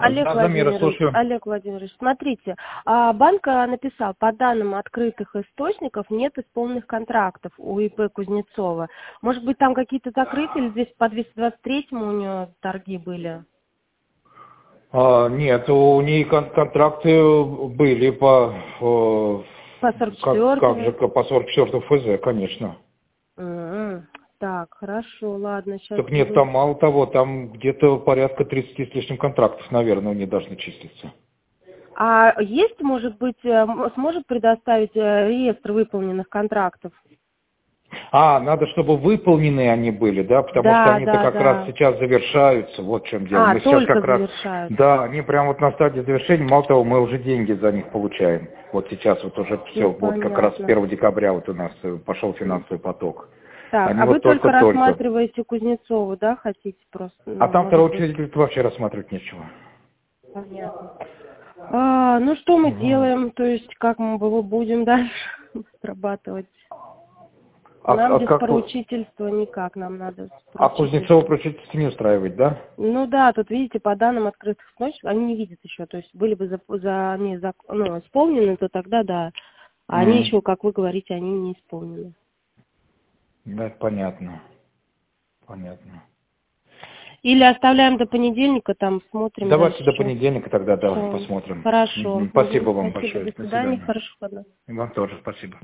Замира, слушаю. Олег Владимирович, смотрите, банк написал, по данным открытых источников нет исполненных контрактов у ИП Кузнецова. Может быть, там какие-то закрыты, или здесь по 223-му у нее торги были? Нет, у нее контракты были по 44-му? по 44 ФЗ, конечно. Так, хорошо, ладно, сейчас Так нет, буду... там мало того, там где-то порядка 30 с лишним контрактов, наверное, у нее должны числиться. А есть, может быть, сможет предоставить реестр выполненных контрактов? Надо, чтобы выполнены они были, да, потому что они-то как раз сейчас завершаются, вот в чем дело. Мы сейчас только как раз, завершают. да, они прямо вот на стадии завершения, мало того, мы уже деньги за них получаем. Вот сейчас вот уже все, вот как раз с 1 декабря вот у нас пошел финансовый поток. Так, Они вы вот только только-только. рассматриваете Кузнецову, да, хотите просто? Там второй учредитель вообще рассматривать нечего. Понятно. Ну, что мы делаем, то есть как мы будем дальше срабатывать? Нам без поручительства никак, нам надо... Кузнецова поручительство не устраивает, да? Ну да, тут видите, по данным открытых источников, они не видят еще, то есть были бы исполнены, то тогда да. А они еще, как вы говорите, они не исполнены. Да, понятно. Понятно. Или оставляем до понедельника, там смотрим. Давайте до понедельника тогда, да, посмотрим. Хорошо. Спасибо вам большое. До свидания, хороших выходных. И вам тоже спасибо.